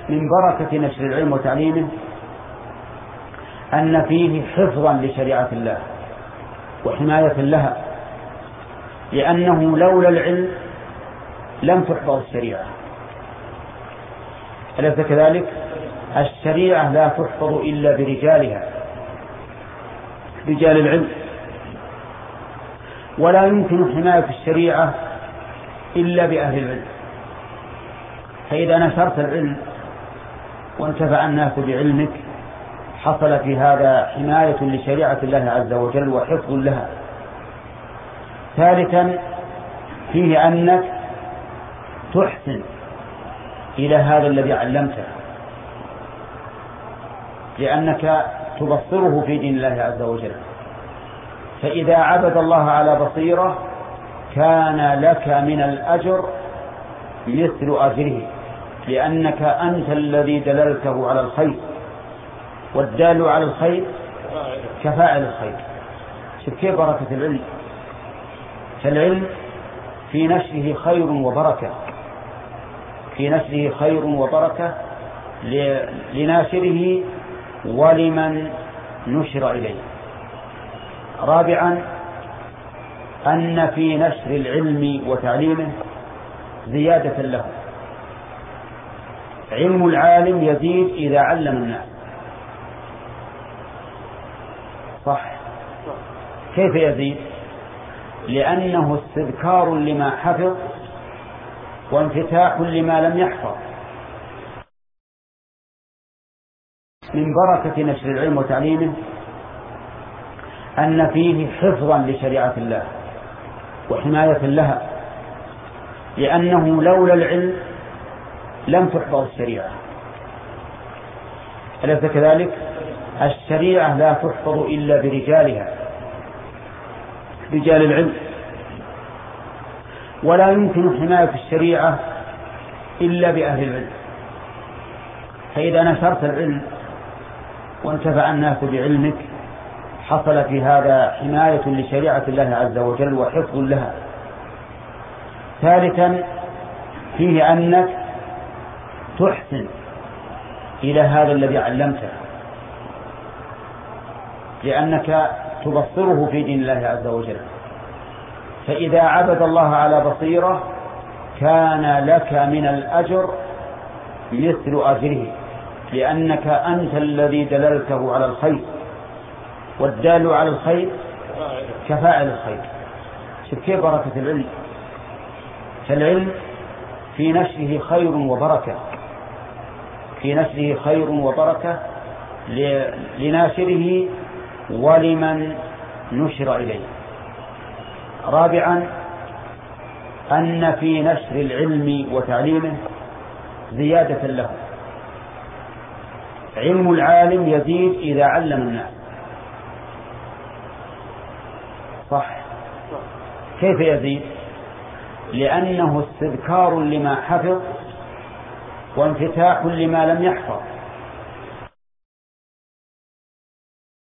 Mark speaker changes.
Speaker 1: من بركة نشر العلم وتعليمه أن فيه حفظا لشريعة الله وحماية لها، لأنه لولا العلم لم تحفظ الشريعة. أليس كذلك؟ الشريعة لا تحفظ إلا برجالها، رجال العلم، ولا يمكن حماية الشريعة إلا بأهل العلم. فإذا نشرت العلم وانتفع الناس بعلمك حصل في هذا حماية لشريعة الله عز وجل وحفظ لها. ثالثا فيه أنك تحسن إلى هذا الذي علمته، لأنك تبصره في دين الله عز وجل. فإذا عبد الله على بصيرة كان لك من الأجر مثل أجره، لأنك أنت الذي دللته على الخير، والدال على الخير كفاعل الخير. شوف كيف بركة العلم. فالعلم في نشره خير وبركة، في نشره خير وبركة لناشره ولمن نشر إليه. رابعا أن في نشر العلم وتعليمه زيادة له. علم العالم يزيد إذا علم الناس، صح؟ كيف يزيد؟ لأنه استذكار لما حفظ وانفتاح لما لم يحفظ. من بركة نشر العلم وتعليمه أن فيه حفظا لشريعة الله وحماية لها، لأنه لولا العلم لم تحفظ الشريعة. أليس كذلك؟ الشريعة لا تحفظ إلا برجالها، رجال العلم، ولا يمكن حماية الشريعة إلا بأهل العلم. فإذا نشرت العلم وانتفع الناس بعلمك حصل في هذا حماية لشريعة الله عز وجل وحفظ لها. ثالثا فيه أنك تحسن إلى هذا الذي علمته، لأنك تبصره في دين الله عز وجل. فإذا عبد الله على بصيرة كان لك من الأجر مثل أجره، لأنك أنت الذي دللته على الخير، والدال على الخير كفاعل الخير. شوف كيف بركة العلم. فالعلم في نشره خير وبركة، في نشره خير وبركة لناشره ولمن نشر إليه. رابعا أن في نشر العلم وتعليمه زيادة له. علم العالم يزيد إذا علم الناس، صح؟ كيف يزيد؟ لأنه استذكار لما حفظ وانفتاح لما لم يحفظ.